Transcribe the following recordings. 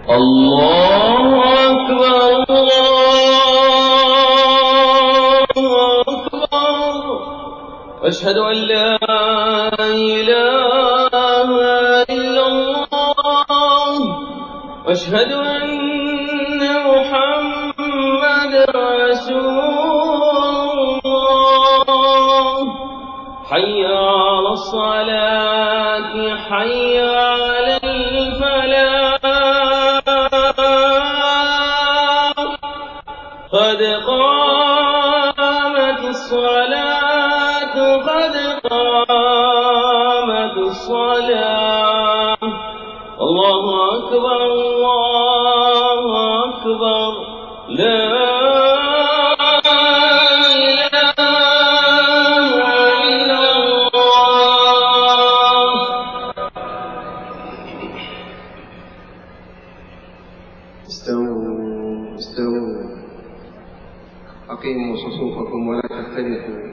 الله أكبر الله أكبر. أشهد أن لا إله إلا الله وأشهد أن محمدا رسول الله. حي على الصلاة حي على الفلاح قد قامت الصلاة قد قامت الصلاة. الله أكبر الله أكبر. لا إله إلا الله. استووا أقيموا صفوفكم ولا تختلفوا.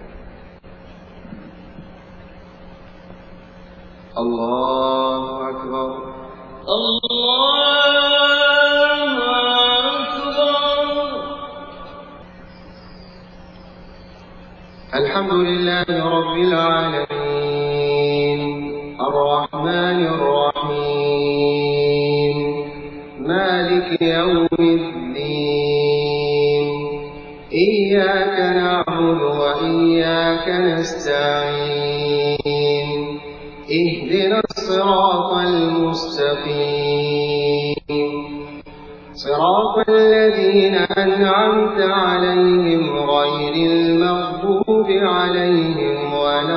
الله أكبر الله أكبر. الحمد لله رب العالمين الرحمن الرحيم مالك يوم الدين. إياك نعبد وإياك نستعين. اهدنا الصراط المستقيم صراط الذين أنعمت عليهم غير المغضوب عليهم ولا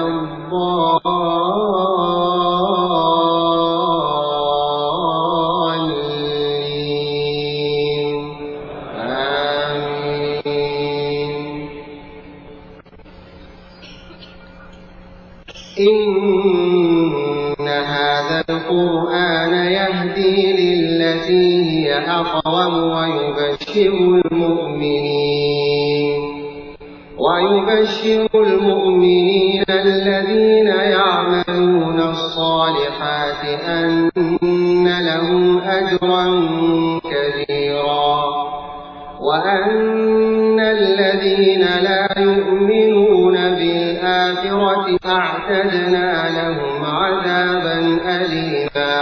الضالين. آمين. إن هذا القرآن يهدي للتي هي أقوم ويبشر المؤمنين الذين يعملون الصالحات أن لهم أجرا كبيرا وأن الذين لا يؤمنون بالآخرة أعتدنا لهم عذابا أليما.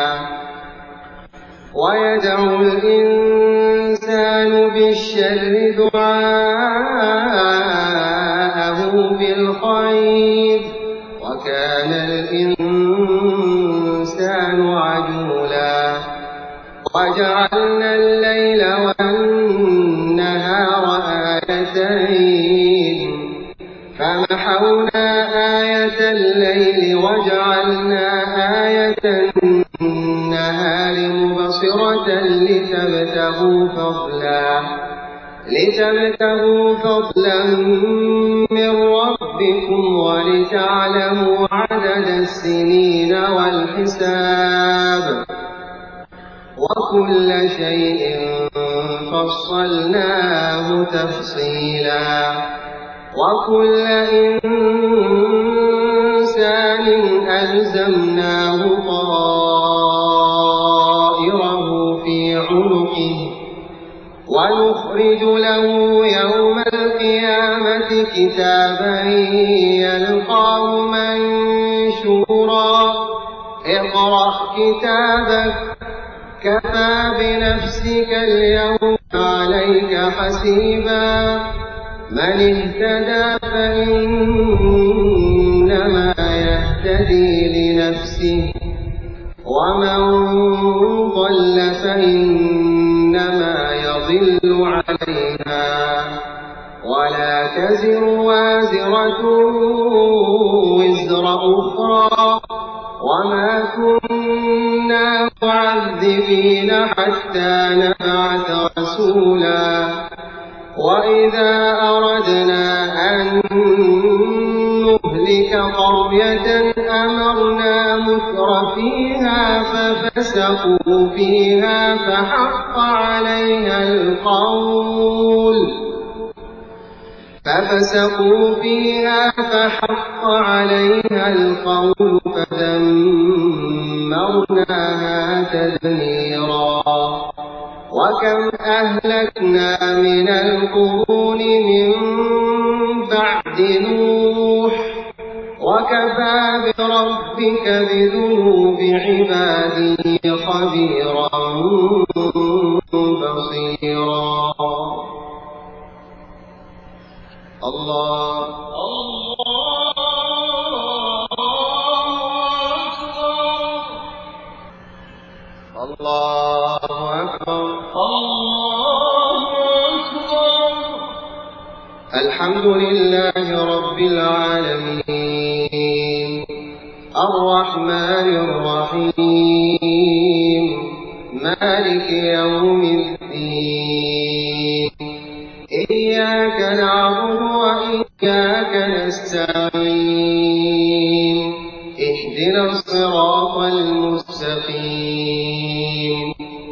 ويدعو الإنسان بالشر دعاءه بالخير وكان الإنسان عجولا. وجعلنا الليل والنهار آيتين فمحونا آية الليل وجعلنا آية النهار مبصرة لتبتغوا فضلا من ربكم ولتعلموا عدد السنين والحساب وكل شيء فصلناه تفصيلا. وكل إنسان ألزمناه طائره في عنقه ونخرج له يوم القيامة كتابا يلقاه منشورا. اقرأ كتابك كفى بنفسك اليوم عليك حسيبا. من اهتدى فإنما يهتدي لنفسه ومن ضل فإنما يضل عليها ولا تزر وازرة وزر أخرى وما كنا معذبين حتى نبعث رسولا. وإذا أردنا أن نهلك قرية أمرنا متر فيها ففسقوا فيها فحق عليها القول فدمرناها تدميرا. وكم أهلكنا من القرون من بعد نوح وكفى بربك بذنوب عباده خبيرا بصيرا. الله أكبر. الحمد لله رب العالمين الرحمن الرحيم مالك يوم الدين إياك نعبد وإياك نستعين اهدنا الصراط المستقيم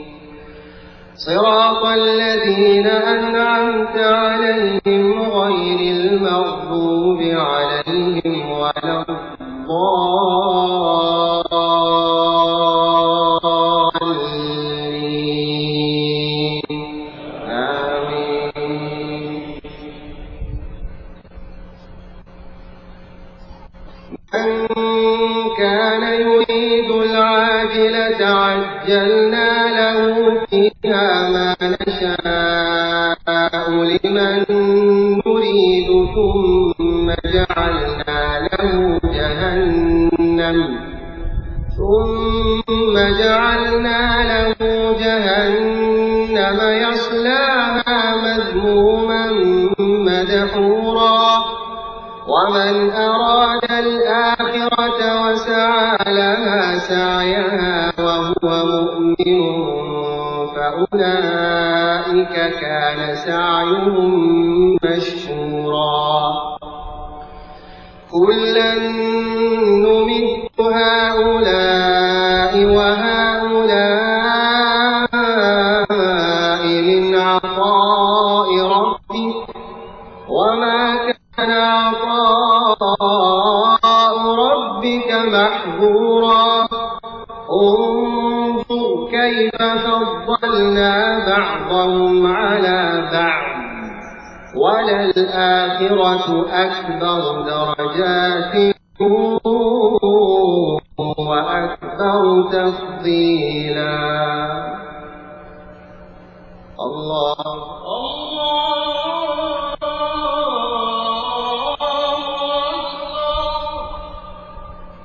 صراط الذين أنعمت عليهم غير المغضوب عليهم ولا الضالين آمين. من كان يريد العاجلة عجلنا له فيها ما نشاء لمن نريد ثم جعلنا له جهنم يصلاها مذموما مدحورا. ومن أراد الآخرة وسعى لها سعيها وهو مؤمن فأولئك كان سعيهم مشكورا. كلا نمد هؤلاء وهؤلاء من عطاء ربك وما كان عطاء ربك محظورا. انظر كيف فضلنا بعضهم على بعض وللآخرة أكبر درجات وأكبر تفضيلا. الله